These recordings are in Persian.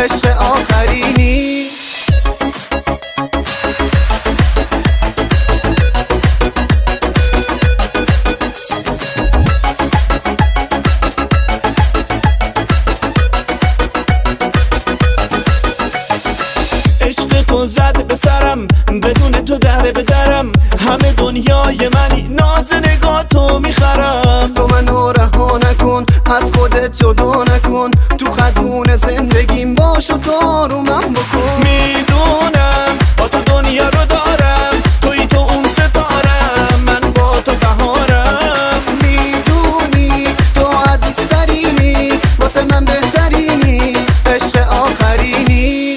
عشق آخرینی. تو زد به سرم، بدون تو دره به درم، همه دنیای منی، ناز نگاه تو میخرم. تو منو رها نکن، از خودت جدا نکن، تو خزون زندگیم باش و تو رو من بکن. میدونم با تو دنیا رو دارم، توی تو اون ستارم، من با تو بهارم. میدونی تو عزیزترینی، واسه من بهترینی، عشق آخرینی.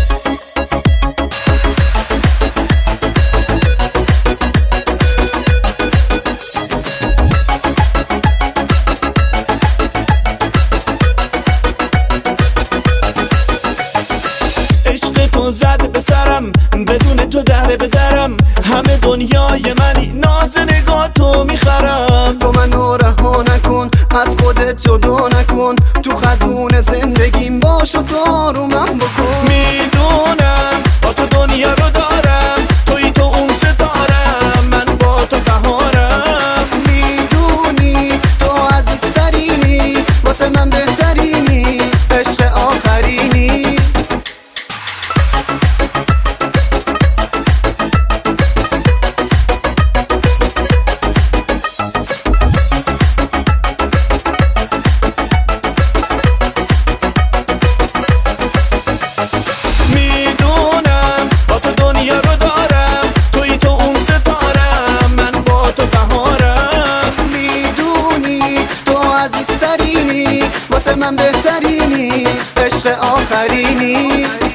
تو زد به سرم، بدون تو دره به درم، همه دنیای منی، ناز نگاه تو میخرم. تو منو رها نکن، از خودت جدا نکن، تو خزون زندگیم باش و تو رو من بکن. میدونم با تو دنیا رو دارم، توی تو اون ستارم، من با تو بهارم. میدونی تو عزیزترینی، واسه من بهترینی، عشق آخرینی. واسه من بهترینی، عشق آخرینی.